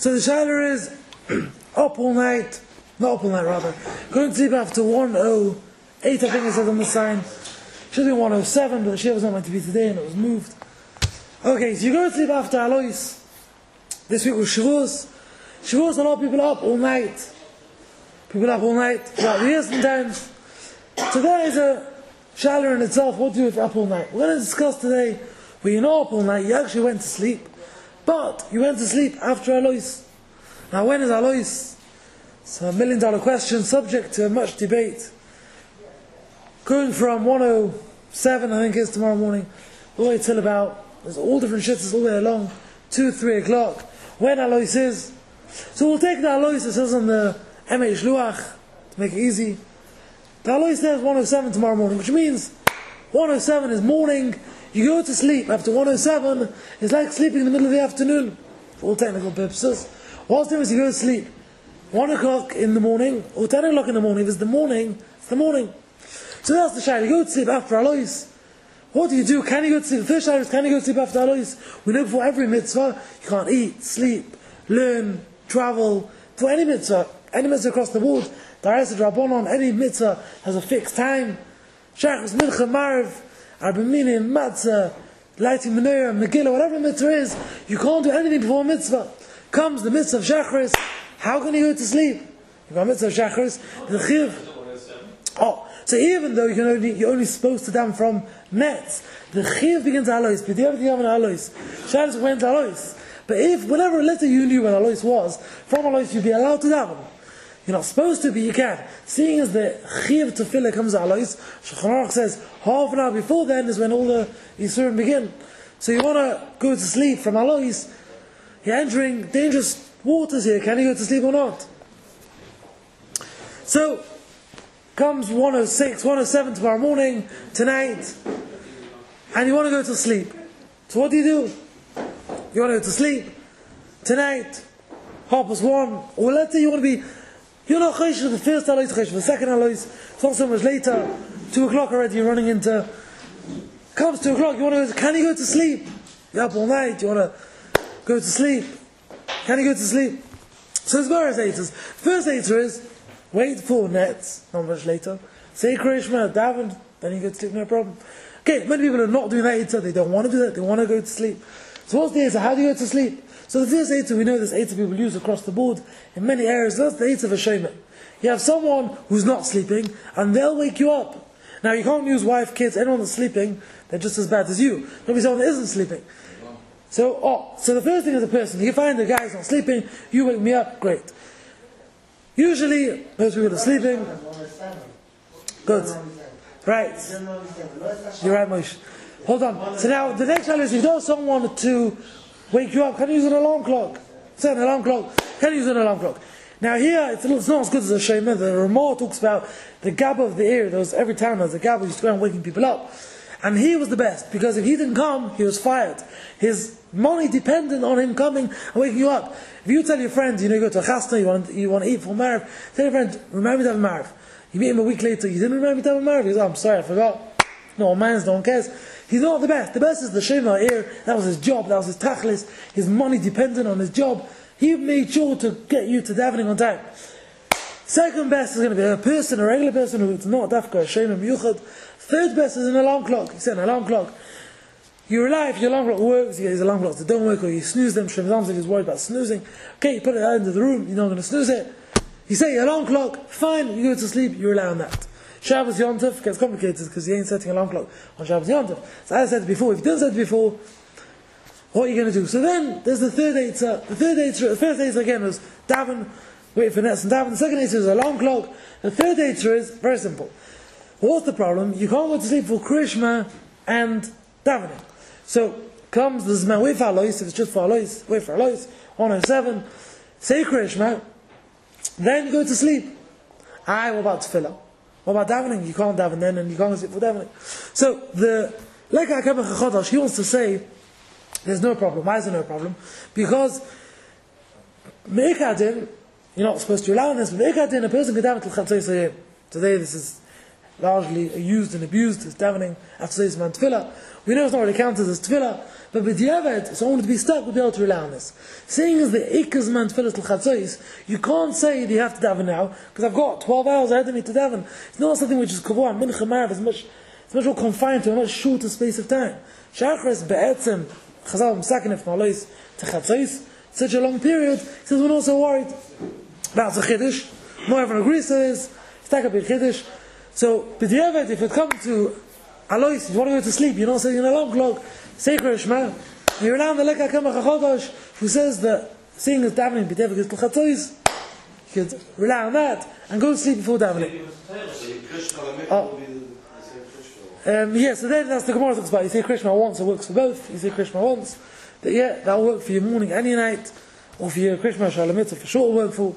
So the shaila is up all night, not up all night rather, going to sleep after 1:08, I think it says on the sign. Should be 1:07, but the shiva was not meant to be today and it was moved. Okay, so you go to sleep after Alois. This week was Shavuos. Shavuos, a lot of people up all night. People up all night throughout the years and times. So there is a shaila in itself, what to do if you're up all night. We're going to discuss today where you're not up all night, you actually went to sleep, but you went to sleep after Alois. Now when is Alois? It's a $1 million question, subject to much debate. Going from 1:07, I think it is tomorrow morning, all the way till about, there's all different shittas all the way along, 2, 3 o'clock, when Alois is. So we'll take the Alois, it says on the MH Luach, to make it easy. The Alois there is 1:07 tomorrow morning, which means 1:07 is morning. You go to sleep after 1:07, it's like sleeping in the middle of the afternoon, for all technical purposes. What's the difference you go to sleep 1 o'clock in the morning, or 10 o'clock in the morning? If it's the morning, it's the morning. So that's the shayla. You go to sleep after Alois. What do you do? Can you go to sleep? The first shayla is, can you go to sleep after Alois? We know before every mitzvah, you can't eat, sleep, learn, travel. For any mitzvah across the board, Da'aras Rabbanon, any mitzvah has a fixed time. Shachris, Mincha, Mariv, Arbaminim, Matzah, lighting menorah, Megillah, whatever mitzvah is, you can't do anything before mitzvah. Comes the mitzvah of Shachris, how can you go to sleep? You've got mitzvah of Shachris, the chiv. So even though you're only supposed to daven from nets, the chiv begins at Alois, but everything you have in Alois. Shachris went to Alois. But if, whenever letter you knew when Alois was, from Alois you'd be allowed to daven. You're not supposed to, but you can. Seeing as the chiv tefillah comes at Alois, Shulchan Aruch says half an hour before then is when all the Yisurim begin. So you want to go to sleep from Alois, you're entering dangerous waters here. Can you go to sleep or not? So, comes 1:06, 1:07 tomorrow morning, tonight, and you want to go to sleep. So what do? You want to go to sleep tonight, 1:30, or let's say you want to be, you're not chayish for the first Alois, chayish for the second Alois, it's not so much later, 2 o'clock already, you're running into, comes 2 o'clock, you want to go, can you go to sleep? You're up all night, you want to go to sleep. Can you go to sleep? So there's various answers. First answer is, wait for nets, not much later. Say Krishma, daven, then you go to sleep, no problem. Okay, many people are not doing that answer, they don't want to do that, they want to go to sleep. So what's the answer? How do you go to sleep? So the first answer, we know this answer people use across the board in many areas, that's the answer of a shaman. You have someone who's not sleeping, and they'll wake you up. Now you can't use wife, kids, anyone that's sleeping, they're just as bad as you. Maybe someone that isn't sleeping. So the first thing is a person. You find the guy's not sleeping, you wake me up, great. Usually, most people are sleeping. Good. Right. You're right, Moshe. Hold on. So now, the next one is, if you don't want someone to wake you up, can you use an alarm clock? Set an alarm clock. Can you use an alarm clock? Now here, it's not as good as a Shema. The Ramah talks about the gab of the ear. Every time there was a gab, he used to go and waking people up. And he was the best, because if he didn't come, he was fired. His money depended on him coming and waking you up. If you tell your friend, you go to a chasna, you want to eat for Mariv, tell your friend, remember me to have a Mariv. You meet him a week later, you didn't remember me to have a Mariv. He goes, oh, I'm sorry, I forgot. No one cares. He's not the best. The best is the Shema here. That was his job, that was his tachlis. His money depended on his job. He made sure to get you to davening on time. Second best is going to be a person, a regular person who's not dafka, a Shema miyuchad. Third best is an alarm clock. You set an alarm clock. You rely if your alarm clock works, you get these alarm clocks that don't work, or you snooze them. Shemazam if he's worried about snoozing. Okay, you put it out into the room, you're not going to snooze it. You set your alarm clock, fine, you go to sleep, you rely on that. Shabbos Yom Tov gets complicated because you ain't setting an alarm clock on Shabbos Yom Tov. So as I said before, if you didn't set it before, what are you going to do? So then, there's the third eitzah. The first eitzah again was daven, wait for nets and daven. The second eitzah is alarm clock. The third eitzah is very simple. What's the problem? You can't go to sleep for Krishma and davening. So comes the Zman, wait for Alois, if it's just for Alois, wait for Alois, 1:07, say Krishma, then go to sleep. What about tefillah? What about davening? You can't daven then, and you can't go sleep for davening. So the Lekha HaKamach HaChodosh, he wants to say, there's no problem. Why is there no problem? Because Me'ikadin, you're not supposed to rely on this, but Me'ikadin, a person can daven till Chatzos Hayom. Today this is largely used and abused as davening after Seis Man Tefillah. We know it's not really counted as Tefillah, but with Diavad, someone to be stuck would be able to rely on this. Seeing as the Ikaz Man Tefillah L'Chad Seis, you can't say that you have to daven now, because I've got 12 hours ahead of me to daven. It's not something which is Kavua, Mincha Marav is much more confined to a much shorter space of time. Shachris Be'etzim, Chazal M'sakin from Alois to Chad Seis, such a long period, he says we're not so worried. That's a Chiddush. More everyone agrees to this. Stack up your Chiddush. So, B'diavad, if it comes to Alois, if you want to go to sleep, you're not saying an alarm clock, say Krishma, you're around the Lekha Kama Chachodosh, who says that seeing as davening B'diavad is L'Chatois, you could rely on that and go to sleep before davening. Yeah, so then that's the Gemara talks about. You say Krishma once, it works for both. You say Krishma once, that'll work for your morning and your night, or for your Krishma Shalamitza for sure will work for.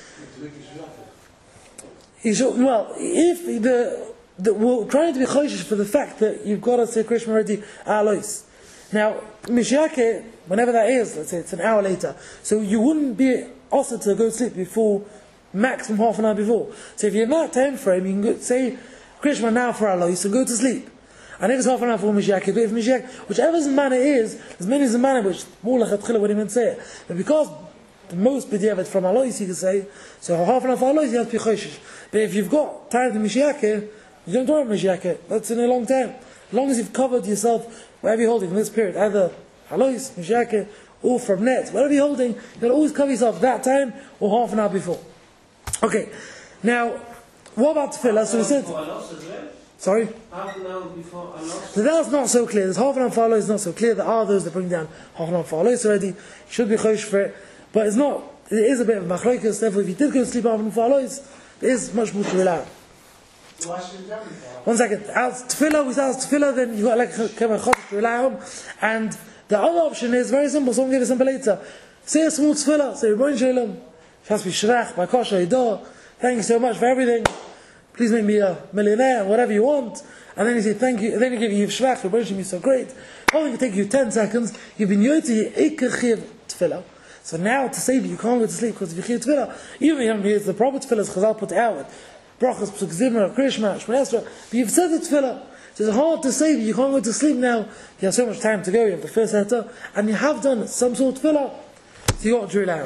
Well, if we're trying to be choishish for the fact that you've got to say Krishma already Alois. Now, Mishyake, whenever that is, let's say it's an hour later, so you wouldn't be also to go to sleep before maximum half an hour before. So if you're in that time frame, you can go, say Krishma now for Alois and go to sleep. And if it's half an hour for Mishyake, but if Mishyake, whichever manner is, as many as the manner which more like Atchila wouldn't even say it. But because the most b'diavad from Alois you can say, so half an hour for Alois you have to be choishish. But if you've got time to Mishyake, you don't worry about Mishyake. That's in a long time. As long as you've covered yourself, whatever you're holding in this period, either Alois, Mishyake, or from net, whatever you're holding, you've got to always cover yourself that time or half an hour before. Okay, now, what about Tefillah? So we said, sorry? Half an hour before Alois? So that's not so clear. There's half an hour for Alois, not so clear. There are those that bring down half an hour for Alois already. You should be choish for it. But it's not, it is a bit of machlokes. Therefore, if you did go to sleep half an hour for Alois, there is much more to rely on. Why should you tell me that? 1 second. As Tefillah, without Tefillah, then you've got like a chodesh to rely on. And the other option is very simple. Someone gave a simple later. Say a small Tefillah. Say, Rebbeinu Shalom. It has to be Shrach, by Kosher, Idah. Thank you so much for everything. Please make me a millionaire, whatever you want. And then you say thank you. And then you give you Shrach, Rebbeinu Shalom, you're so great. Only can take you 10 seconds. You've been yoti Eikechiv Tefillah. So now to save you can't go to sleep because if you hear Tefillah, even if you haven't heard the proper Tefillah, Chazal put out. Brachas, Pesuk Zimra, Krishma, Shemon Esra, but you've said the Tefillah. So it's hard to save you can't go to sleep now. You have so much time to go, you have the first letter, and you have done some sort of Tefillah. So you got to drill out.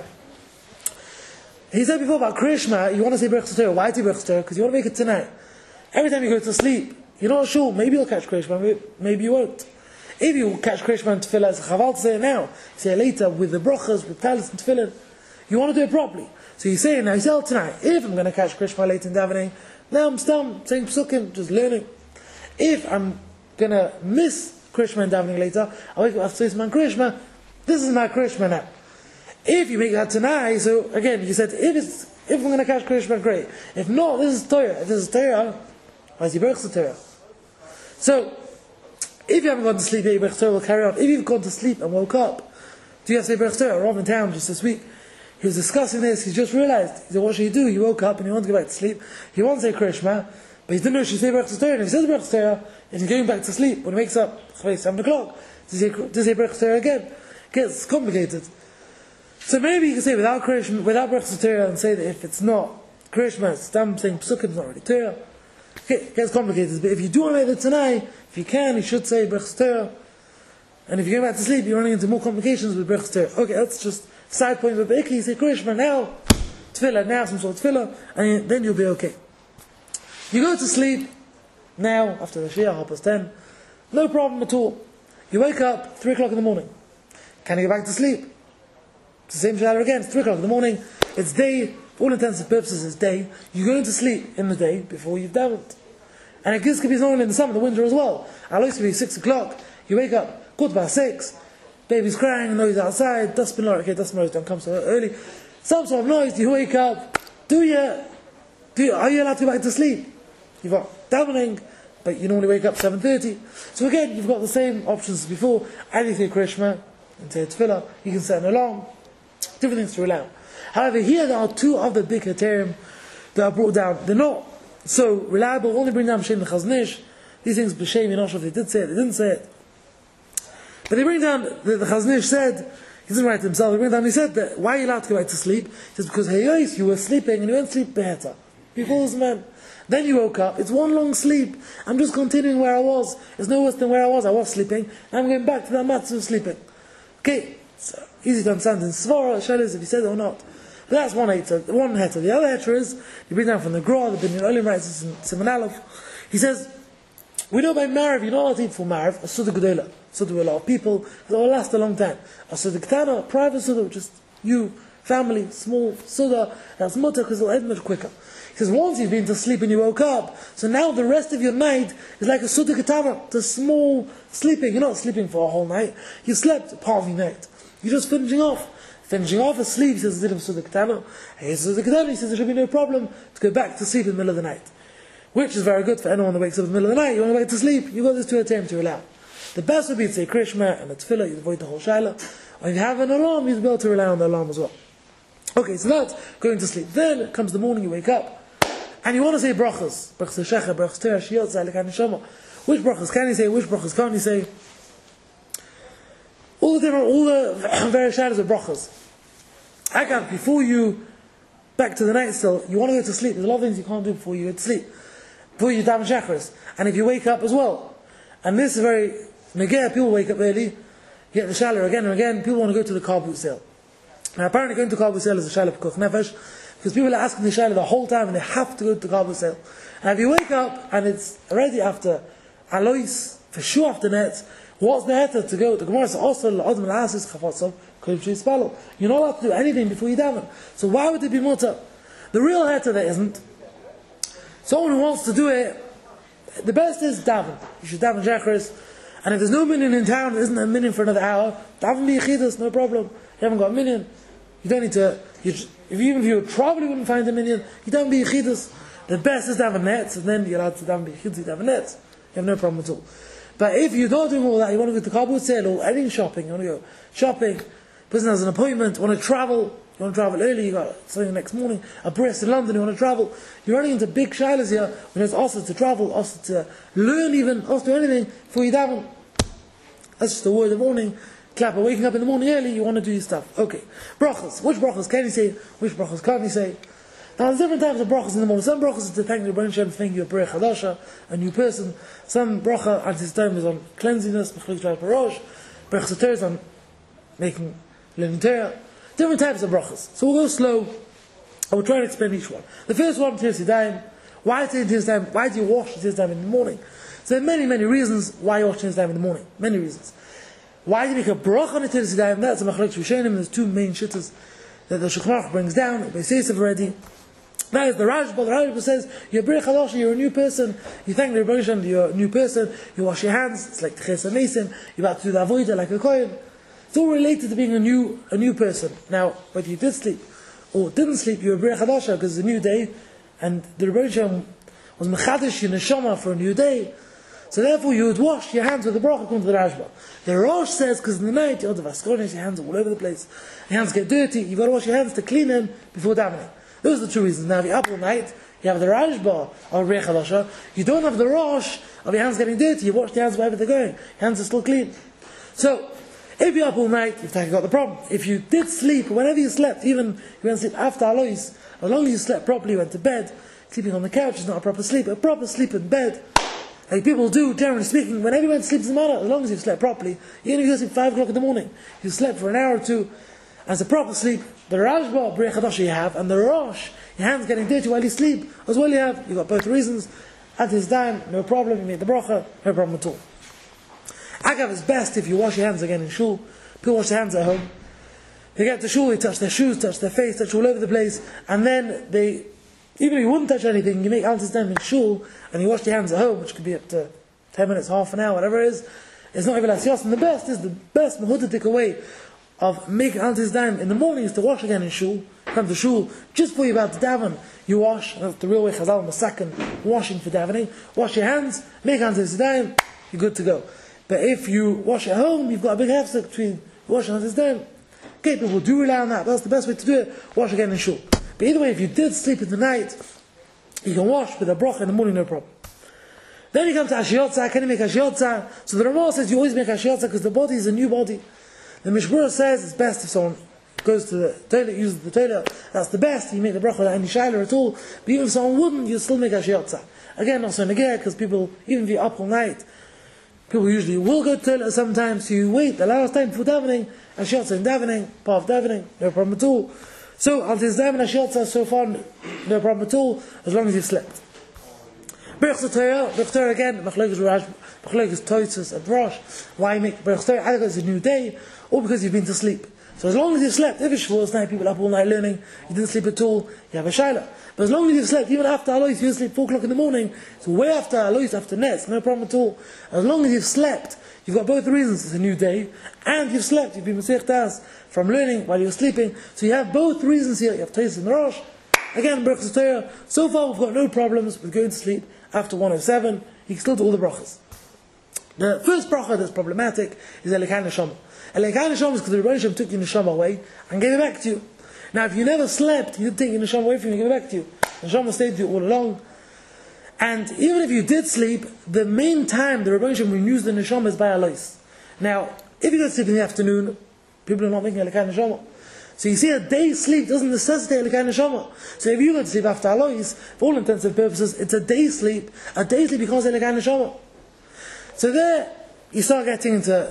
He said before about Krishma, you want to say Brachas Torah. Why do Brachas Torah? Because you want to make it tonight. Every time you go to sleep, you're not sure, maybe you'll catch Krishma, maybe you won't. If you catch Krishma and Tefillah, it's chaval to say it now. Say it later with the Brachas, with Talis and Tefillah. You want to do it properly. So you say it now, you say it tonight. If I'm going to catch Krishma later in davening, now I'm still saying Pesukim, just learning. If I'm going to miss Krishma in davening later, I'll wake up after saying Krishma, this is my Krishma now. If you make that tonight, so again, you said, if I'm going to catch Krishma, great. If not, this is Torah. If this is Torah, why is he Berachas Torah? So, if you haven't gone to sleep, your Berachas Torah will carry on. If you've gone to sleep and woke up, do you have to say Berachas Torah? Rob in town just this week, he was discussing this, he's just realized, he said, what should he do? He woke up and he wanted to go back to sleep. He wants to say Krishma, but he didn't know he should say Berachas Torah. And if he says Berachas Torah, and he's going back to sleep, when he wakes up, it's 7 o'clock, to say Berachas Torah again. It gets complicated. So maybe you can say without Krishma, without Berachas Torah, and say that if it's not Krishma, it's them saying Pesukim, it's not really Torah. It gets complicated. But if you do want to make it tonight, if you can, you should say Berachas Torah. And if you go back to sleep, you're running into more complications with Berachas Torah. Okay, that's just side point. But basically, you say Krishma now, Tefillah now, some sort of Tefillah, and then you'll be okay. You go to sleep now, after the Shia, 10:30, no problem at all. You wake up 3 o'clock in the morning. Can you go back to sleep? It's the same shadow again. It's 3 o'clock in the morning. It's day. For all intents and purposes, it's day. You're going to sleep in the day before you've davened. And it could be normal in the summer, the winter as well. I used to be 6 o'clock. You wake up, 6:15. Baby's crying, noise outside. Dustbin lorry. Okay, dustbin lorries don't come so early. Some sort of noise. You wake up. Are you allowed to go back to sleep? You've got davening, but you normally wake up 7:30. So again, you've got the same options as before. Either you say Krishma and say Tefillah. You can set an alarm. Different things to rely on. However, here there are two other big criterion that are brought down. They're not so reliable. Only bring down B'Shem the Chaznish. These things B'Shem, you're not sure if they did say it, they didn't say it. But they bring down the Chaznish said, he doesn't write it himself. They bring down. He said that why are you allowed to go back to sleep? He says because hey, you were sleeping and you went to sleep better before this man. Then you woke up, it's one long sleep. I'm just continuing where I was. It's no worse than where I was sleeping. I'm going back to the matzah of sleeping. Okay, so easy to understand in Svara, Shelis, if you said it or not. But that's one heter. The other heter is, you bring down from the Gra, the Binyan Olim writes this in Siman Aleph. He says, we know by Marav, you're not allowed to eat for Marav, a Suda Gedola. Suda with a lot of people, it will last a long time. A Suda Ketana, a private Suda, just you, family, small Suda, that's mutter because it'll end much quicker. He says, once you've been to sleep and you woke up, so now the rest of your night is like a Suda Ketana, it's a small sleeping. You're not sleeping for a whole night, you slept part of your night. You're just finishing off. Finishing off asleep, he says, Zidim Suda Ketana. He says, there should be no problem to go back to sleep in the middle of the night. Which is very good for anyone that wakes up in the middle of the night. You want to wake to sleep, you've got this two attempts to allow. The best would be to say Krishma and a Tefillah, you avoid the whole Shaila. Or if you have an alarm, you'd be able to rely on the alarm as well. Okay, so that's going to sleep. Then comes the morning, you wake up, and you want to say brachas. Brachas Shecha, brachas Torah, Shiyot, Zalik, and Neshama. Which brachas can you say, which brachas can't you say? All the various shadows of brachas. Agav, before you, back to the night still, you want to go to sleep. There's a lot of things you can't do before you go to sleep. Before you daven Shachris. And if you wake up as well. And this is very, Megeh, people wake up early, get the shalah again and again, people want to go to the Kabut sale. Now apparently going to Kabut sale is a shalah for Koch Nefesh, because people are asking the shalah the whole time and they have to go to the Kabut sale. And if you wake up and it's already after Alois, for sure after Netz, what's the heter to go? The Gemara says, also, Adam al-Asis, Chafatzov, you're not allowed to do anything before you daven. So why would it be mutter? The real heter there isn't. Someone who wants to do it, the best is daven. You should daven Shachris. And if there's no minyan in town, there isn't a minyan for another hour, daven b'yechidus, no problem. You haven't got a minyan. You don't need to, even if you probably wouldn't find a minyan, you daven b'yechidus. The best is daven netz, and then you're allowed to daven b'yechidus, you daven netz. You have no problem at all. But if you're not doing all that, you want to go to Kabul sale or any shopping, you want to go shopping, person has an appointment, want to travel, you want to travel early, you got something the next morning, a bris in London, you want to travel, you're running into big shilas here, when it's also to travel, also to learn even, also to do anything, before you daven. That's just the word of warning. Clapper, waking up in the morning early, you want to do your stuff. Okay. Brachas. Which brachas can you say? Which brachas can't you say? Now there's different types of brachas in the morning. Some brachas is to thank the Rebbeinu Shem for making you a Berech Hadasha, a new person. Some bracha at this time is on cleansiness, Mechlik Drai Parosh. Berech Sater is on making learning Torah. Different types of brachas. So we'll go slow. I will try to explain each one. The first one, Tiras Yadayim. Why Tiras Yadayim? Why do you wash Tiras Yadayim in the morning? So there are many, many reasons why you wash Tiras Yadayim in the morning. Many reasons. Why do you make a bracha on the Tiras Yadayim? That's a Mechlik Rishonim. There's two main shittas that the Shulchan Aruch brings down. They say it already. That is the Rashba. The Rashba says, you're Berech Hadasha, you're a new person. You thank the Rebbeinu Shem, you're a new person. You wash your hands. It's like Ches HaMesim. You're about to do the Avodah like a Kohen. It's all related to being a new person. Now, whether you did sleep or didn't sleep, you're a Berech Hadasha because it's a new day, and the Rebbeinu Shem was Mechadish your Neshama for a new day. So therefore, you would wash your hands with the bracha according to the Rashba. The Rosh says, because in the night, you have the Vaskonis, your hands are all over the place. Your hands get dirty. You've got to wash your hands to clean them before davening. Those are the two reasons. Now, if you're up all night, you have the Rashba of Berech Hadasha. You don't have the Rosh of your hands getting dirty. You wash your hands wherever they're going. Your hands are still clean. So, if you're up all night, you've got the problem. If you did sleep, whenever you slept, even if you went to sleep after Alois, as long as you slept properly, went to bed, sleeping on the couch is not a proper sleep. A proper sleep in bed, like people do, generally speaking, whenever you went to sleep doesn't matter, as long as you've slept properly. Even if you go to sleep 5 o'clock in the morning, you slept for an hour or two, as a proper sleep, the Rashba, Berech Hadasha you have, and the Rosh, your hands getting dirty while you sleep, as well you've got both reasons. At this time, no problem, you make the bracha, no problem at all. Agav is best if you wash your hands again in shul. People wash their hands at home. They get to shul, they touch their shoes, touch their face, touch all over the place, and then they, even if you wouldn't touch anything, you make Altis time in shul, and you wash your hands at home, which could be up to 10 minutes, half an hour, whatever it is. It's not even as yas. And the best Mehudatik way of making Altis time in the morning is to wash again in shul. Come to shul, just before you're about to daven, you wash. That's the real way Chazal Masakin, washing for davening. Wash your hands, make Altis time, you're good to go. But if you wash at home, you've got a big hefsek between washing and Altis time. Okay, people do rely on that. That's the best way to do it. Wash again in shul. But either way, if you did sleep in the night, you can wash with a bracha in the morning, no problem. Then you come to Ashiyotza. Can you make Ashiyotza? So the Ramah says you always make Ashiyotza because the body is a new body. The Mishmur says it's best if someone goes to the toilet, uses the toilet, that's the best. You make the bracha without any shaila at all. But even if someone wouldn't, you still make a shiatza. Again, not so negay, because people, even if you're up all night, people usually will go to the toilet sometimes. So you wait the last time before davening, and shiatza in davening, part of davening, no problem at all. So until this davening shiatza, so far no problem at all, as long as you've slept. Berachos Torah again, machlokes Toisus and Rosh. Why make Berachos Torah? Either because it's a new day, or because you've been to sleep. So as long as you've slept, if it's Shavuos night, people up all night learning, you didn't sleep at all, you have a shaila. But as long as you've slept, even after Alois, you sleep 4 o'clock in the morning, so way after Alois, after Nes, no problem at all. As long as you've slept, you've got both the reasons, it's a new day, and you've slept, you've been Masech Tas from learning while you're sleeping, so you have both reasons here, you have Toisus and Rosh. Again, Berachos Torah, so far we've got no problems with going to sleep after 107, you can still do all the brachas. The first bracha that's problematic is Elikai Neshama. Elikai Neshama is because the Rebbeinu Shem took your Neshama away and gave it back to you. Now if you never slept, he didn't take your Neshama away from you and give it back to you. The Neshama stayed with you all along. And even if you did sleep, the main time the Rebbeinu Shem renews the Neshama is by Alois. Now, if you go to sleep in the afternoon, people are not making Elikai Neshama. So you see, a day's sleep doesn't necessitate Elikai Neshama. So if you go to sleep after Alois, for all intents and purposes, it's a day's sleep. A day's sleep becomes Elikai Neshama. So there, you start getting into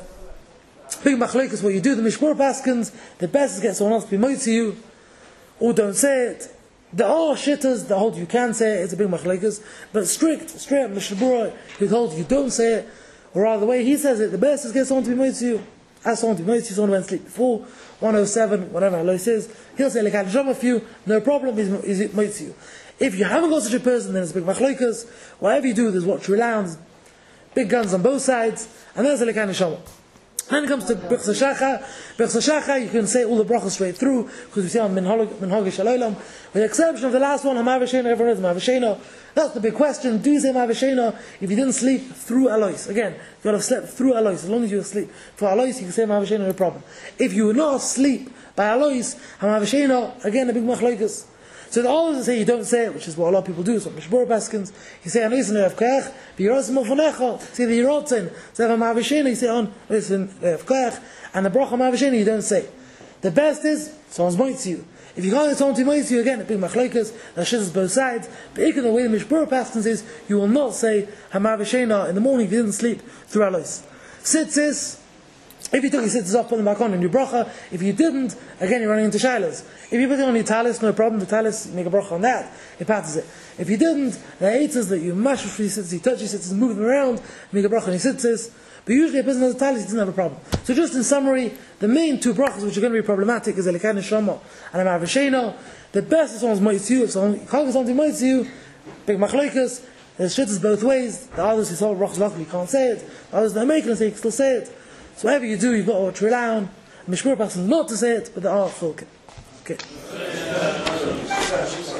big machlokes. What you do, the Mishmor Paskins, the best is get someone else to be moed to you, or don't say it. There are shitters that hold you can say it, it's a big machlokes, but straight up Mishmor who told you don't say it, or rather the way he says it, the best is get someone to be moed to you. Ask someone to be moed to you, someone who went to sleep before, 107, whatever Allah says, he'll say Elikai Neshama for you, no problem, is it moed to you. If you haven't got such a person, then it's big machlokes. Whatever you do, there's what you rely on. Big guns on both sides, and there's Elikai Neshama. Then it comes to Berachos Hashacha. Berachos Hashacha, you can say all the brachas straight through, because we see on Minhag Shalolam, with the exception of the last one, Hamav Shena, everyone knows Hamav Shena. That's the big question. Do you say Hamav Shena if you didn't sleep through Alois? Again, you have slept through Alois, as long as you asleep. For Alois, you can say Hamav Shena, no problem. If you were not asleep by Alois, Hamav Shena, again, a big machlokes. So the others say you don't say it, which is what a lot of people do. So Mishmor Paskins, you say Anois and Erev Koach, V'yirotzim Ofonecha, say the Yirotzin, so if Hamav Shena, you say on Anois and Erev Koach, and the Bracha Hamav Shena you don't say. The best is, someone's moed to you. If you can't get someone to moed to you, again, a big machlokes, that shits both sides, but even the way the Mishmor Paskins is, you will not say Hamav Shena in the morning if you didn't sleep through Alois. Sitzis, if you took your sitters off, put them back on in your bracha. If you didn't, again you're running into shilas. If you put it on your talis, no problem, the talis, you make a bracha on that, it passes it. If you didn't, the eitzes that you mash for your sitters, you touch your sitters, move them around, make a bracha on your sitters. But usually a person has a talis, he doesn't have a problem. So just in summary, the main two brachas which are going to be problematic is Elikai Neshama and Hamav Shena. The best is someone's moed to you. If someone can't get something moed to you, big machlokes, there's shittas both ways. The others who saw brachas luckily can't say it. The others that make it say you can still say it. So whatever you do, you've got to rely on. Mishmor Paskins not to say it, but there are chilkim. Okay.